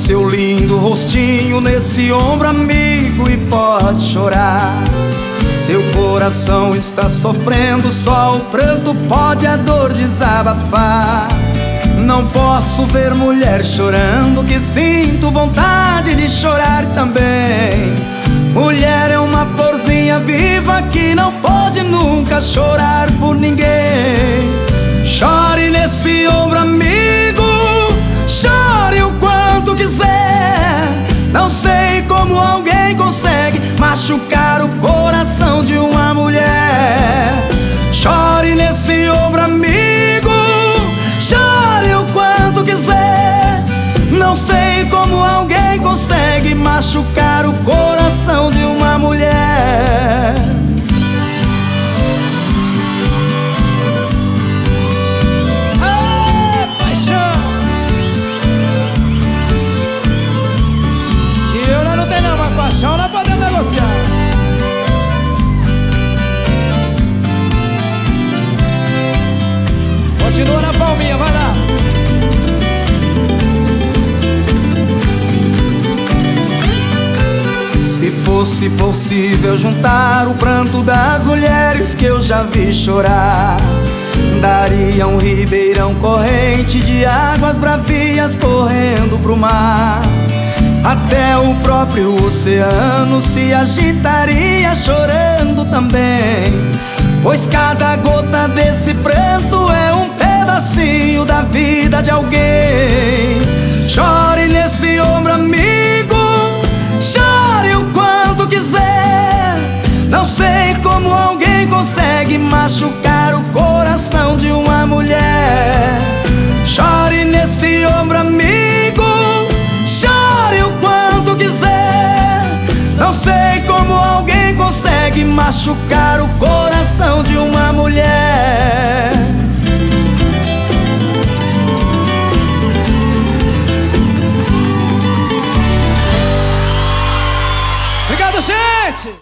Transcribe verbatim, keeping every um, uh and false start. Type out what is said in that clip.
seu lindo rostinho nesse ombro, amigo, e pode chorar. Seu coração está sofrendo, só o pranto pode a dor desabafar. Não posso ver mulher chorando, que sinto vontade de chorar também. Mulher é uma florzinha viva que não pode nunca chorar por ninguém. Chore nesse ombro, amigo, chore o quanto quiser. Não sei como alguém consegue machucar o coração de uma mulher. Chore nesse ombro, amigo, chore o quanto quiser. Não sei como alguém consegue machucar o coração de uma mulher. Aê, paixão! Que eu não tenho não, mas paixão não podemos negociar. Continua na palminha, vai lá. Se fosse possível juntar o pranto das mulheres que eu já vi chorar, daria um ribeirão corrente de águas bravias correndo pro mar. Até o próprio oceano se agitaria chorando também, pois cada gota desse pranto é um pedacinho da vida de alguém. Chore nesse ombro, amigo, chore o quanto quiser. Não sei como alguém consegue machucar o coração de uma mulher. Chore nesse ombro, amigo, chore o quanto quiser. Não sei como alguém consegue machucar o